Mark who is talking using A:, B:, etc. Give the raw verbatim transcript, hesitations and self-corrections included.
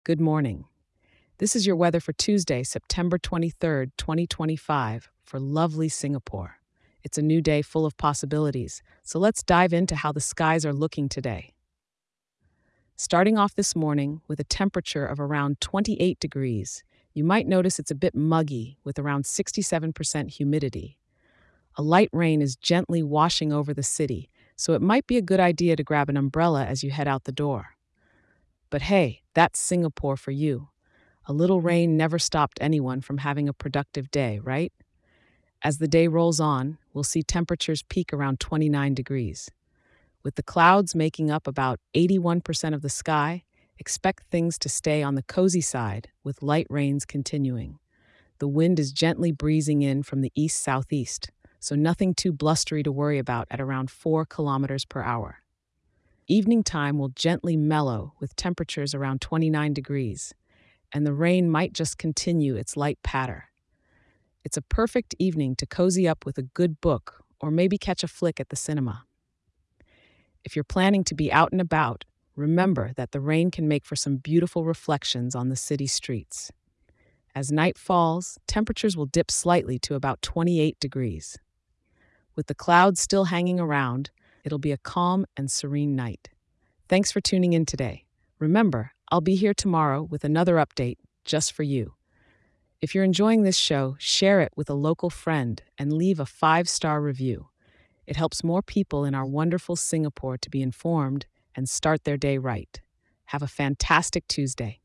A: Good morning. This is your weather for Tuesday, September twenty-third, twenty twenty-five, for lovely Singapore. It's a new day full of possibilities, so let's dive into how the skies are looking today. Starting off this morning with a temperature of around twenty-eight degrees, you might notice it's a bit muggy with around sixty-seven percent humidity. A light rain is gently washing over the city, so it might be a good idea to grab an umbrella as you head out the door. But hey, that's Singapore for you. A little rain never stopped anyone from having a productive day, right? As the day rolls on, we'll see temperatures peak around twenty-nine degrees. With the clouds making up about eighty-one percent of the sky, expect things to stay on the cozy side with light rains continuing. The wind is gently breezing in from the east-southeast, so nothing too blustery to worry about at around four kilometers per hour. Evening time will gently mellow with temperatures around twenty-nine degrees, and the rain might just continue its light patter. It's a perfect evening to cozy up with a good book or maybe catch a flick at the cinema. If you're planning to be out and about, remember that the rain can make for some beautiful reflections on the city streets. As night falls, temperatures will dip slightly to about twenty-eight degrees. With the clouds still hanging around, it'll be a calm and serene night. Thanks for tuning in today. Remember, I'll be here tomorrow with another update just for you. If you're enjoying this show, share it with a local friend and leave a five-star review. It helps more people in our wonderful Singapore to be informed and start their day right. Have a fantastic Tuesday.